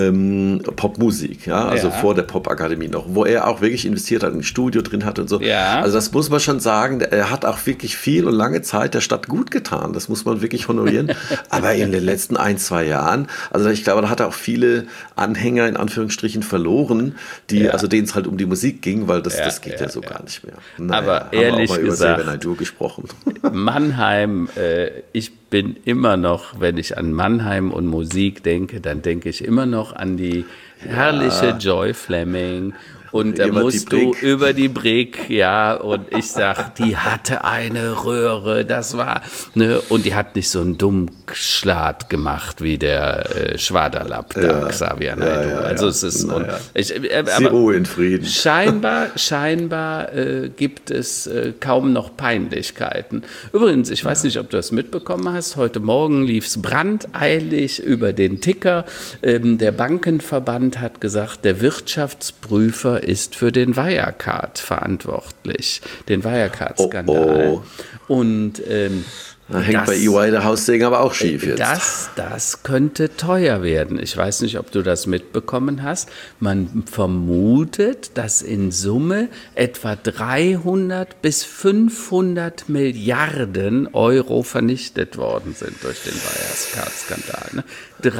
Popmusik, also vor der Popakademie noch, wo er auch wirklich investiert hat, ein Studio drin hat und so. Ja. Also das muss man schon sagen, er hat auch wirklich viel und lange Zeit der Stadt gut getan. Das muss man wirklich honorieren. Aber in den letzten 1-2 Jahren, also ich glaube, da hat er auch viele Anhänger in Anführungsstrichen verloren, denen es halt um die Musik ging, weil das geht ja so gar nicht mehr. Naja, aber ehrlich haben wir auch mal gesagt, über Xavier Naidoo gesprochen. Mannheim, ich bin immer noch, wenn ich an Mannheim und Musik denke, dann denke ich immer noch an die herrliche Joy Fleming. Und da musst du über die Brick, und ich sag, die hatte eine Röhre, das war, und die hat nicht so einen dummen Schlat gemacht wie der Schwaderlapp, der Xavier Naidoo. Also es ist, Ruhe in Frieden. Scheinbar gibt es kaum noch Peinlichkeiten. Übrigens, ich weiß nicht, ob du das mitbekommen hast, heute Morgen lief es brandeilig über den Ticker. Der Bankenverband hat gesagt, der Wirtschaftsprüfer ist für den Wirecard verantwortlich, den Wirecard-Skandal. Und da hängt bei EY der Haussegen aber auch schief jetzt. Das könnte teuer werden. Ich weiß nicht, ob du das mitbekommen hast. Man vermutet, dass in Summe etwa 300 bis 500 Milliarden Euro vernichtet worden sind durch den Wirecard-Skandal. Ne?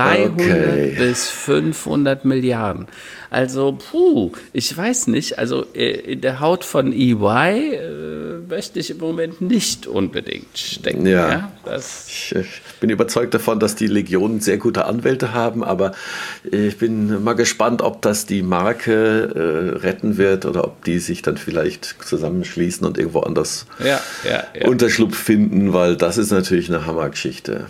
300 bis 500 Milliarden. Also, ich weiß nicht, also in der Haut von EY möchte ich im Moment nicht unbedingt stecken. Ja. Ich bin überzeugt davon, dass die Legionen sehr gute Anwälte haben, aber ich bin mal gespannt, ob das die Marke retten wird oder ob die sich dann vielleicht zusammenschließen und irgendwo anders Unterschlupf finden, weil das ist natürlich eine Hammergeschichte.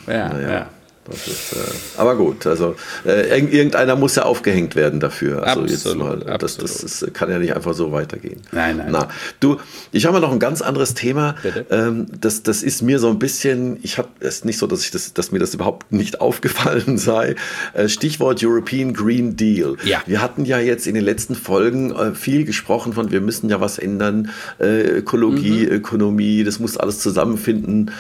Das ist, aber gut, also irgendeiner muss ja aufgehängt werden dafür. Also absolut, das kann ja nicht einfach so weitergehen. Nein. Ich habe noch ein ganz anderes Thema. Bitte? Das ist mir so ein bisschen, es ist nicht so, dass mir das überhaupt nicht aufgefallen sei. Stichwort European Green Deal. Ja. Wir hatten ja jetzt in den letzten Folgen viel gesprochen von, wir müssen ja was ändern, Ökologie, Ökonomie, das muss alles zusammenfinden.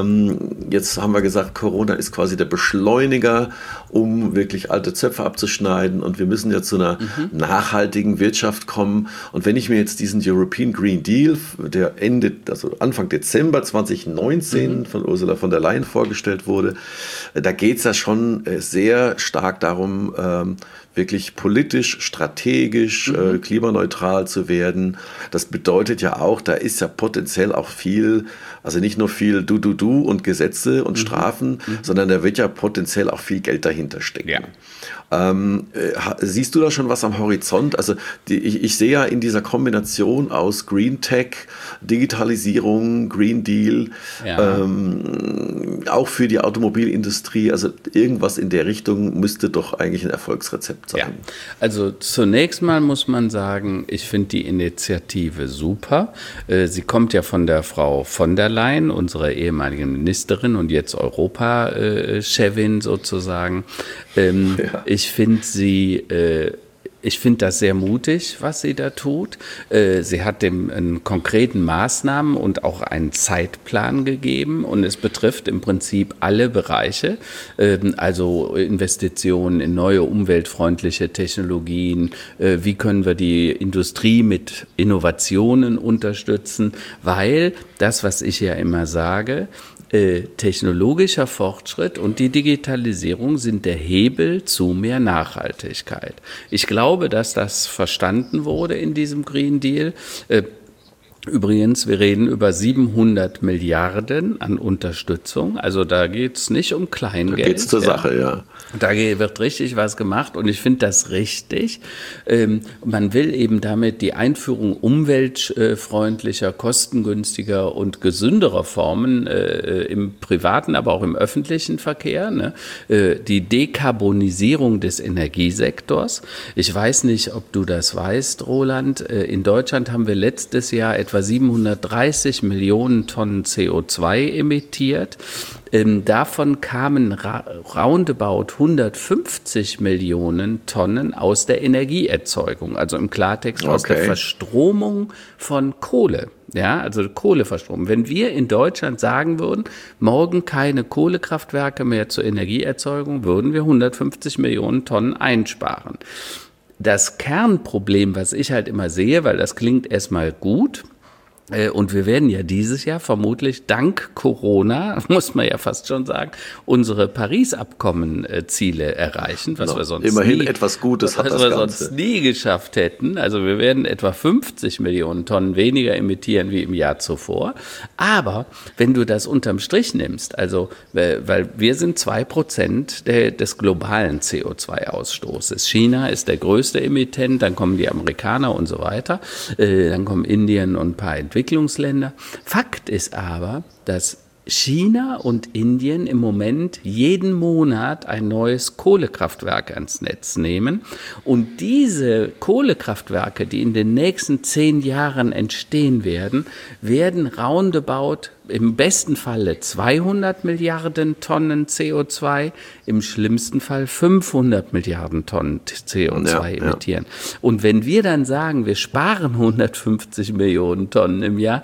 Jetzt haben wir gesagt, Corona ist quasi der Beschleuniger, um wirklich alte Zöpfe abzuschneiden, und wir müssen ja zu einer nachhaltigen Wirtschaft kommen. Und wenn ich mir jetzt diesen European Green Deal, der Anfang Dezember 2019 von Ursula von der Leyen vorgestellt wurde, da geht es ja schon sehr stark darum, wirklich politisch, strategisch, klimaneutral zu werden. Das bedeutet ja auch, da ist ja potenziell auch viel, also nicht nur viel Du und Gesetze und Strafen, sondern da wird ja potenziell auch viel Geld dahinter stecken. Ja. Siehst du da schon was am Horizont? Also ich sehe ja in dieser Kombination aus Green Tech, Digitalisierung, Green Deal, auch für die Automobilindustrie, also irgendwas in der Richtung müsste doch eigentlich ein Erfolgsrezept sein. Ja. Also zunächst mal muss man sagen, ich finde die Initiative super. Sie kommt ja von der Frau von der Leyen, unserer ehemaligen Ministerin und jetzt Europa-Chefin sozusagen. Ich finde das sehr mutig, was sie da tut. Sie hat dem einen konkreten Maßnahmen und auch einen Zeitplan gegeben, und es betrifft im Prinzip alle Bereiche, also Investitionen in neue umweltfreundliche Technologien, wie können wir die Industrie mit Innovationen unterstützen, weil das, was ich ja immer sage, technologischer Fortschritt und die Digitalisierung sind der Hebel zu mehr Nachhaltigkeit. Ich glaube, dass das verstanden wurde in diesem Green Deal. Übrigens, wir reden über 700 Milliarden an Unterstützung. Also da geht es nicht um Kleingeld. Da geht es zur Sache, ja. Da wird richtig was gemacht und ich finde das richtig. Man will eben damit die Einführung umweltfreundlicher, kostengünstiger und gesünderer Formen im privaten, aber auch im öffentlichen Verkehr, ne? Die Dekarbonisierung des Energiesektors. Ich weiß nicht, ob du das weißt, Roland. In Deutschland haben wir letztes Jahr etwa 730 Millionen Tonnen CO2 emittiert. Davon kamen roundabout 150 Millionen Tonnen aus der Energieerzeugung, also im Klartext aus der Verstromung von Kohle. Ja, also Kohleverstromung. Wenn wir in Deutschland sagen würden, morgen keine Kohlekraftwerke mehr zur Energieerzeugung, würden wir 150 Millionen Tonnen einsparen. Das Kernproblem, was ich halt immer sehe, weil das klingt erstmal gut, und wir werden ja dieses Jahr vermutlich dank Corona, muss man ja fast schon sagen, unsere Paris-Abkommen-Ziele erreichen, was wir sonst immerhin etwas Gutes hat das Ganze. Sonst nie geschafft hätten. Also wir werden etwa 50 Millionen Tonnen weniger emittieren wie im Jahr zuvor. Aber wenn du das unterm Strich nimmst, also weil wir sind 2% des globalen CO2-Ausstoßes. China ist der größte Emittent, dann kommen die Amerikaner und so weiter, dann kommen Indien und ein paar Entwicklungsländer. Fakt ist aber, dass China und Indien im Moment jeden Monat ein neues Kohlekraftwerk ans Netz nehmen. Und diese Kohlekraftwerke, die in den nächsten 10 Jahren entstehen werden, werden roundabout im besten Falle 200 Milliarden Tonnen CO2, im schlimmsten Fall 500 Milliarden Tonnen CO2 emittieren. Und wenn wir dann sagen, wir sparen 150 Millionen Tonnen im Jahr,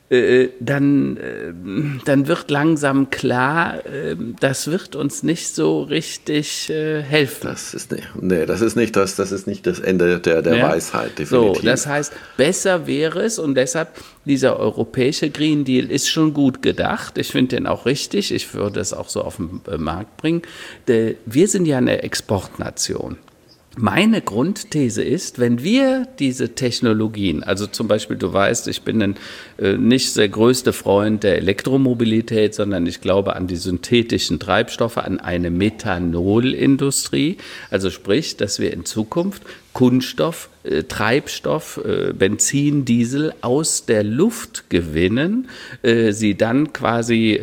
dann wird langsam klar, das wird uns nicht so richtig helfen. Das ist nicht das Ende der Weisheit, definitiv. So, das heißt, besser wäre es, und deshalb dieser europäische Green Deal ist schon gut gedacht. Ich finde den auch richtig. Ich würde es auch so auf den Markt bringen. Wir sind ja eine Exportnation. Meine Grundthese ist, wenn wir diese Technologien, also zum Beispiel, du weißt, ich bin nicht der größte Freund der Elektromobilität, sondern ich glaube an die synthetischen Treibstoffe, an eine Methanolindustrie, also sprich, dass wir in Zukunft Kunststoff, Treibstoff, Benzin, Diesel aus der Luft gewinnen, sie dann quasi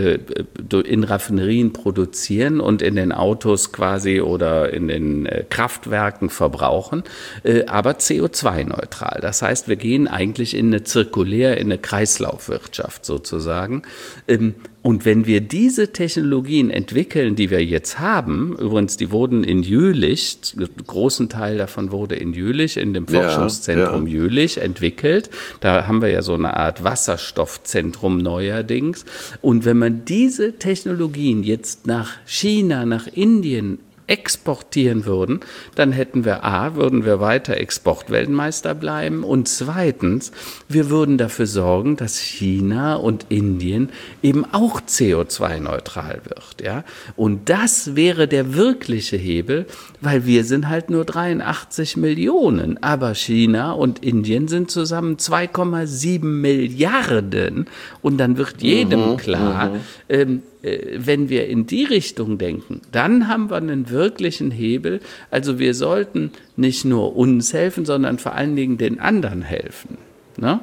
in Raffinerien produzieren und in den Autos quasi oder in den Kraftwerken verbrauchen, aber CO2-neutral. Das heißt, wir gehen eigentlich in eine Kreislaufwirtschaft sozusagen. Und wenn wir diese Technologien entwickeln, die wir jetzt haben, übrigens, die wurden in Jülich, einen großen Teil davon wurde in Jülich, in dem Forschungszentrum Jülich entwickelt. Da haben wir ja so eine Art Wasserstoffzentrum neuerdings. Und wenn man diese Technologien jetzt nach China, nach Indien exportieren würden, dann würden wir weiter Exportweltmeister bleiben, und zweitens, wir würden dafür sorgen, dass China und Indien eben auch CO2-neutral wird, ja. Und das wäre der wirkliche Hebel, weil wir sind halt nur 83 Millionen, aber China und Indien sind zusammen 2,7 Milliarden, und dann wird jedem klar, wenn wir in die Richtung denken, dann haben wir einen wirklichen Hebel. Also wir sollten nicht nur uns helfen, sondern vor allen Dingen den anderen helfen. Ne?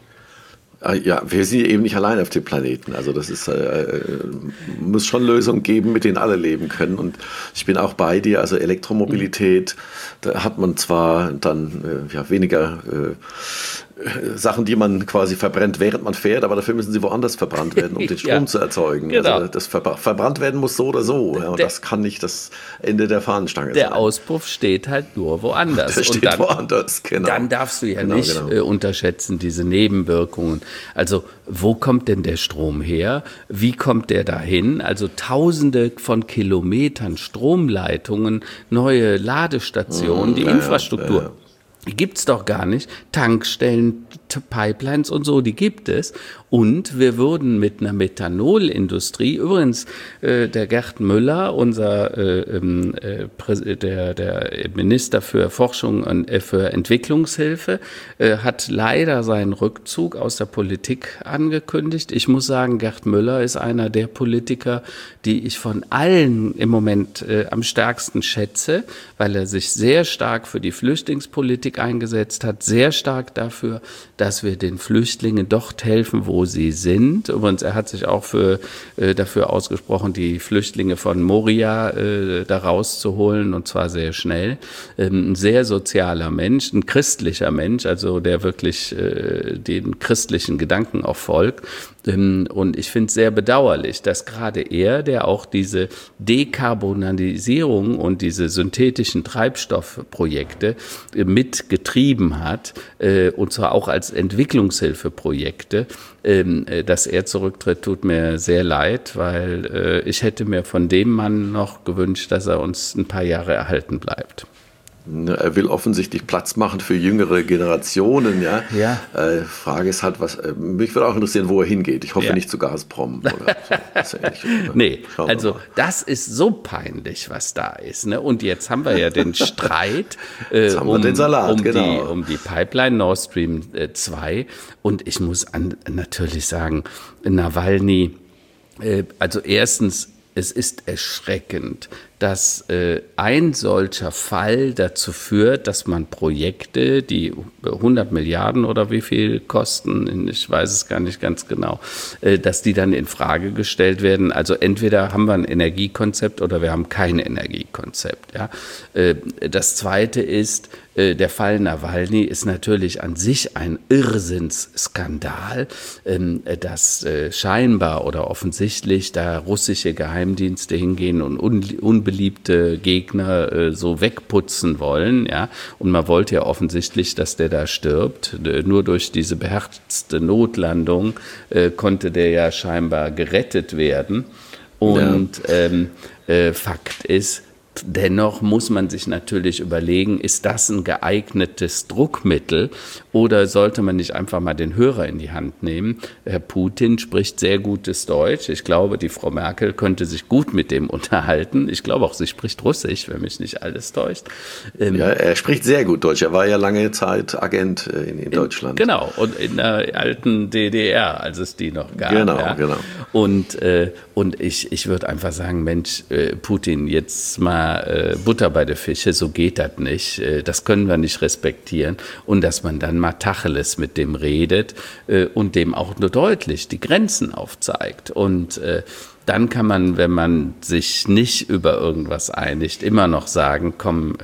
Ja, wir sind eben nicht allein auf dem Planeten. Also das ist, muss schon Lösungen geben, mit denen alle leben können. Und ich bin auch bei dir. Also Elektromobilität, da hat man zwar dann weniger Sachen, die man quasi verbrennt, während man fährt, aber dafür müssen sie woanders verbrannt werden, um den Strom zu erzeugen. Genau. Also das verbrannt werden muss so oder so. Ja, und das kann nicht das Ende der Fahnenstange sein. Der Auspuff steht halt nur woanders. Der steht woanders, genau. Dann darfst du ja nicht unterschätzen, diese Nebenwirkungen. Also wo kommt denn der Strom her? Wie kommt der dahin? Also Tausende von Kilometern Stromleitungen, neue Ladestationen, die Infrastruktur. Die gibt es doch gar nicht. Tankstellen, Pipelines und so, die gibt es. Und wir würden mit einer Methanolindustrie, übrigens der Gerd Müller, der Minister für Forschung und für Entwicklungshilfe, hat leider seinen Rückzug aus der Politik angekündigt. Ich muss sagen, Gerd Müller ist einer der Politiker, die ich von allen im Moment am stärksten schätze, weil er sich sehr stark für die Flüchtlingspolitik eingesetzt hat, sehr stark dafür, dass wir den Flüchtlingen dort helfen, wo sie sind. Übrigens, er hat sich auch dafür ausgesprochen, die Flüchtlinge von Moria da rauszuholen, und zwar sehr schnell. Ein sehr sozialer Mensch, ein christlicher Mensch, also der wirklich den christlichen Gedanken auch folgt. Und ich finde es sehr bedauerlich, dass gerade er, der auch diese Dekarbonisierung und diese synthetischen Treibstoffprojekte mitgetrieben hat, und zwar auch als Entwicklungshilfeprojekte, dass er zurücktritt, tut mir sehr leid, weil ich hätte mir von dem Mann noch gewünscht, dass er uns ein paar Jahre erhalten bleibt. Er will offensichtlich Platz machen für jüngere Generationen. Ja. Frage ist halt, mich würde auch interessieren, wo er hingeht. Ich hoffe nicht zu Gazprom. Oder so. Nee, also das ist so peinlich, was da ist. Ne? Und jetzt haben wir ja den Streit um die Pipeline Nord Stream 2. Und ich muss natürlich sagen, Nawalny, also erstens, es ist erschreckend, dass ein solcher Fall dazu führt, dass man Projekte, die 100 Milliarden oder wie viel kosten, ich weiß es gar nicht ganz genau, dass die dann in Frage gestellt werden. Also entweder haben wir ein Energiekonzept oder wir haben kein Energiekonzept. Ja. Das Zweite ist, der Fall Nawalny ist natürlich an sich ein Irrsinnsskandal, dass scheinbar oder offensichtlich da russische Geheimdienste hingehen und unbeliebte Gegner so wegputzen wollen. Ja? Und man wollte ja offensichtlich, dass der da stirbt. Nur durch diese beherzte Notlandung konnte der ja scheinbar gerettet werden. Und Fakt ist, dennoch muss man sich natürlich überlegen, ist das ein geeignetes Druckmittel oder sollte man nicht einfach mal den Hörer in die Hand nehmen? Herr Putin spricht sehr gutes Deutsch. Ich glaube, die Frau Merkel könnte sich gut mit dem unterhalten. Ich glaube auch, sie spricht Russisch, wenn mich nicht alles täuscht. Ja, er spricht sehr gut Deutsch. Er war ja lange Zeit Agent in Deutschland. Genau, und in der alten DDR, als es die noch gab. Genau. Und ich würde einfach sagen, Mensch, Putin, jetzt mal Butter bei den Fische, so geht das nicht. Das können wir nicht respektieren. Und dass man dann mal Tacheles mit dem redet und dem auch nur deutlich die Grenzen aufzeigt. Und dann kann man, wenn man sich nicht über irgendwas einigt, immer noch sagen, komm,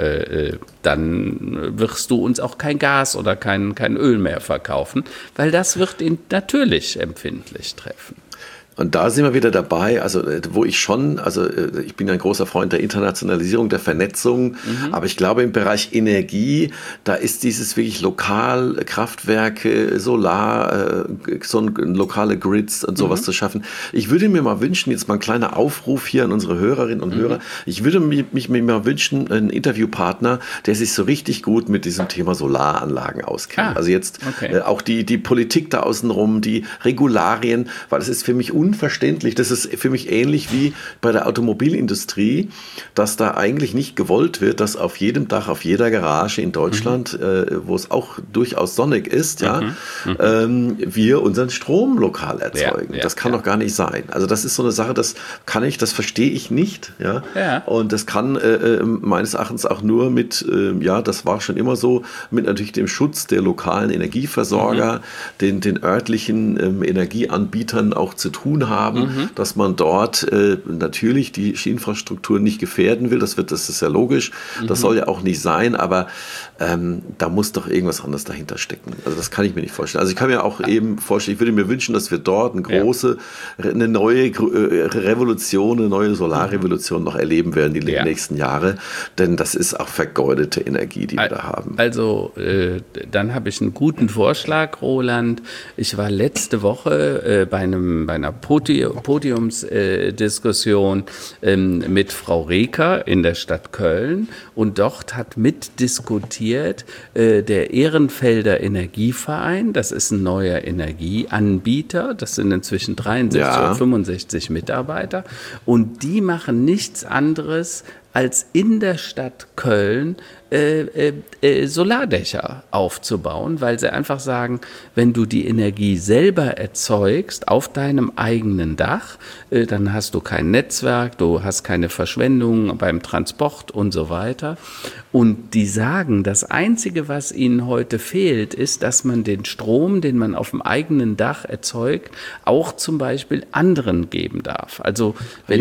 dann wirst du uns auch kein Gas oder kein Öl mehr verkaufen, weil das wird ihn natürlich empfindlich treffen. Und da sind wir wieder dabei, also wo ich bin ein großer Freund der Internationalisierung, der Vernetzung, aber ich glaube im Bereich Energie, da ist dieses wirklich Lokalkraftwerke, Solar, so lokale Grids und sowas zu schaffen. Ich würde mir mal wünschen, jetzt mal ein kleiner Aufruf hier an unsere Hörerinnen und Hörer, ich würde mir mal wünschen, einen Interviewpartner, der sich so richtig gut mit diesem Thema Solaranlagen auskennt. Also jetzt auch die Politik da außenrum, die Regularien, weil es ist für mich unverständlich. Das ist für mich ähnlich wie bei der Automobilindustrie, dass da eigentlich nicht gewollt wird, dass auf jedem Dach, auf jeder Garage in Deutschland, wo es auch durchaus sonnig ist, wir unseren Strom lokal erzeugen. Das kann doch gar nicht sein. Also das ist so eine Sache, das verstehe ich nicht. Ja? Und das kann meines Erachtens auch nur mit, das war schon immer so, mit natürlich dem Schutz der lokalen Energieversorger, den örtlichen Energieanbietern auch zu tun haben, dass man dort natürlich die Infrastruktur nicht gefährden will. Das ist ja logisch. Das soll ja auch nicht sein, aber da muss doch irgendwas anderes dahinter stecken. Also das kann ich mir nicht vorstellen. Also ich kann mir auch eben vorstellen, ich würde mir wünschen, dass wir dort eine neue Revolution, eine neue Solarrevolution noch erleben werden die nächsten Jahre, denn das ist auch vergeudete Energie, die wir da haben. Also dann habe ich einen guten Vorschlag, Roland. Ich war letzte Woche bei einer Podiumsdiskussion mit Frau Reker in der Stadt Köln und dort hat mitdiskutiert der Ehrenfelder Energieverein, das ist ein neuer Energieanbieter, das sind inzwischen 63 oder 65 Mitarbeiter und die machen nichts anderes als in der Stadt Köln Solardächer aufzubauen, weil sie einfach sagen, wenn du die Energie selber erzeugst auf deinem eigenen Dach, dann hast du kein Netzwerk, du hast keine Verschwendung beim Transport und so weiter. Und die sagen, das Einzige, was ihnen heute fehlt, ist, dass man den Strom, den man auf dem eigenen Dach erzeugt, auch zum Beispiel anderen geben darf. Also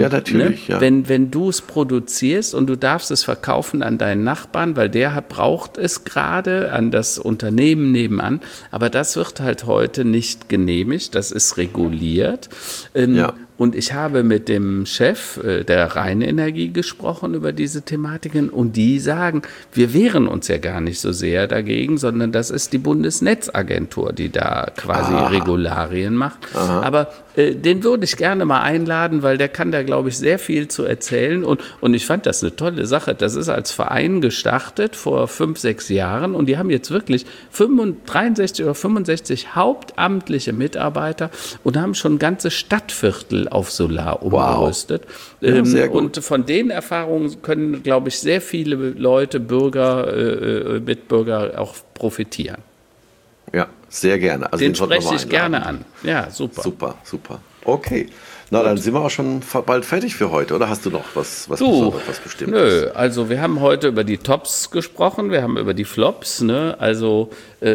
wenn du es produzierst und du darfst es verkaufen an deinen Nachbarn, weil der braucht es gerade, an das Unternehmen nebenan, aber das wird halt heute nicht genehmigt, das ist reguliert. Und ich habe mit dem Chef der Rheinenergie gesprochen über diese Thematiken und die sagen, wir wehren uns ja gar nicht so sehr dagegen, sondern das ist die Bundesnetzagentur, die da quasi Regularien macht. Aber den würde ich gerne mal einladen, weil der kann da, glaube ich, sehr viel zu erzählen und ich fand das eine tolle Sache. Das ist als Verein gestartet vor 5, 6 Jahren und die haben jetzt wirklich 63 oder 65 hauptamtliche Mitarbeiter und haben schon ganze Stadtviertel auf Solar umgerüstet. Ja, sehr gut. Und von den Erfahrungen können, glaube ich, sehr viele Leute, Bürger, Mitbürger auch profitieren. Ja, sehr gerne. Also den spreche ich gerne an. Ja, super. Super. Okay. Na, dann sind wir auch schon bald fertig für heute, oder hast du noch was Bestimmtes? Nö, also wir haben heute über die Tops gesprochen, wir haben über die Flops, ne? Also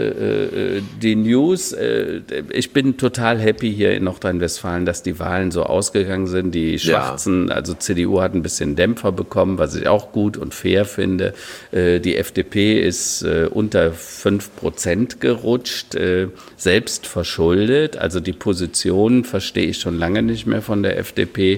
die News, ich bin total happy hier in Nordrhein-Westfalen, dass die Wahlen so ausgegangen sind. Die Schwarzen, also CDU hat ein bisschen Dämpfer bekommen, was ich auch gut und fair finde. Die FDP ist unter 5% gerutscht, selbst verschuldet. Also die Position verstehe ich schon lange nicht mehr von der FDP.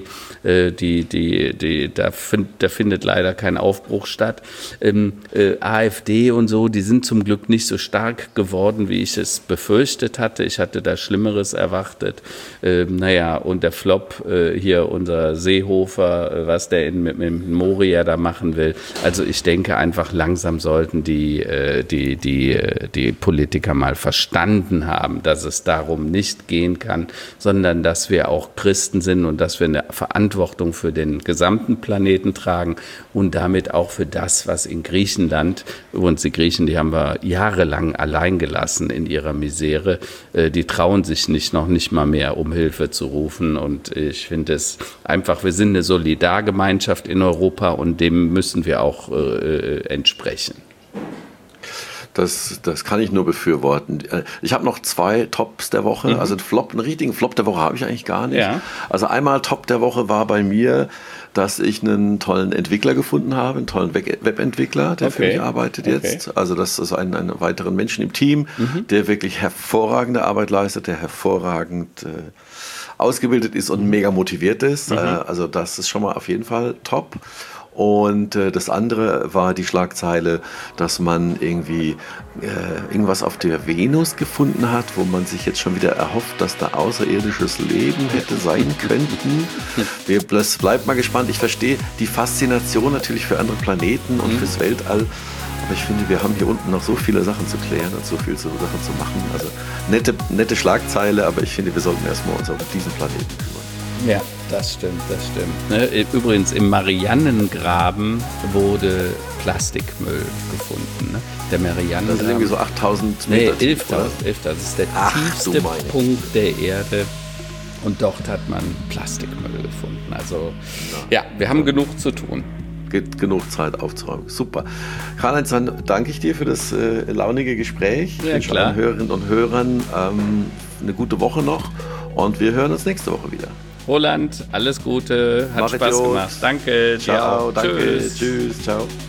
Da findet leider kein Aufbruch statt. AfD und so, die sind zum Glück nicht so stark geworden, wie ich es befürchtet hatte. Ich hatte da Schlimmeres erwartet. Und der Flop hier, unser Seehofer, was der mit Moria da machen will. Also ich denke einfach, langsam sollten die Politiker mal verstanden haben, dass es darum nicht gehen kann, sondern dass wir auch Christen sind und dass wir eine Verantwortung für den gesamten Planeten tragen und damit auch für das, was in Griechenland, übrigens die Griechen, die haben wir jahrelang allein gelassen in ihrer Misere, die trauen sich noch nicht mal mehr, um Hilfe zu rufen und ich finde es einfach, wir sind eine Solidargemeinschaft in Europa und dem müssen wir auch entsprechen. Das kann ich nur befürworten. Ich habe noch 2 Tops der Woche. Also einen richtigen Flop der Woche habe ich eigentlich gar nicht. Ja. Also einmal Top der Woche war bei mir, dass ich einen tollen Entwickler gefunden habe, einen tollen Webentwickler, der für mich arbeitet jetzt. Also das ist einen weiteren Menschen im Team, der wirklich hervorragende Arbeit leistet, der hervorragend ausgebildet ist und mega motiviert ist. Also das ist schon mal auf jeden Fall top. Und das andere war die Schlagzeile, dass man irgendwie irgendwas auf der Venus gefunden hat, wo man sich jetzt schon wieder erhofft, dass da außerirdisches Leben hätte sein könnten. Das bleibt mal gespannt. Ich verstehe die Faszination natürlich für andere Planeten und fürs Weltall. Aber ich finde, wir haben hier unten noch so viele Sachen zu klären und so viele Sachen zu machen. Also nette Schlagzeile, aber ich finde, wir sollten erstmal uns auf diesen Planeten kümmern. Ja, das stimmt. Übrigens, im Mariannengraben wurde Plastikmüll gefunden. Ne? Der Mariannengraben. Das sind irgendwie so 8000 Meter. Nee, 11.000. Das ist der tiefste Punkt der Erde. Und dort hat man Plastikmüll gefunden. Also, ja, wir haben genug zu tun. Gibt genug Zeit aufzuräumen. Super. Karl-Heinz, dann danke ich dir für das launige Gespräch. Ich wünsche allen Hörerinnen und Hörern eine gute Woche noch. Und wir hören uns nächste Woche wieder. Roland, alles Gute, hat Spaß gemacht. Danke, ciao, danke, tschüss, ciao.